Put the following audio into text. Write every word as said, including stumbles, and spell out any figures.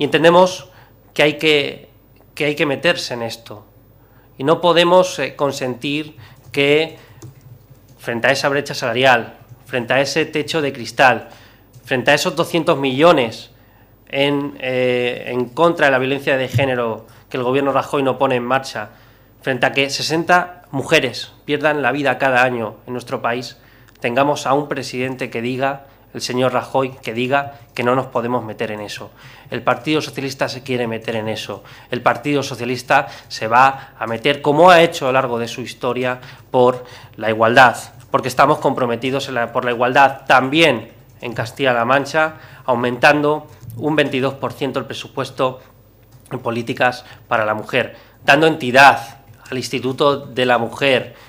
Y entendemos que hay que, que, hay que meterse en esto. Y no podemos eh, consentir que, frente a esa brecha salarial, frente a ese techo de cristal, frente a esos doscientos millones en, eh, en contra de la violencia de género que el gobierno Rajoy no pone en marcha, frente a que sesenta mujeres pierdan la vida cada año en nuestro país, tengamos a un presidente que diga, el señor Rajoy, que diga que no nos podemos meter en eso. El Partido Socialista se quiere meter en eso. El Partido Socialista se va a meter, como ha hecho a lo largo de su historia, por la igualdad, porque estamos comprometidos en la, por la igualdad también en Castilla-La Mancha, aumentando un veintidós por ciento el presupuesto en políticas para la mujer, dando entidad al Instituto de la Mujer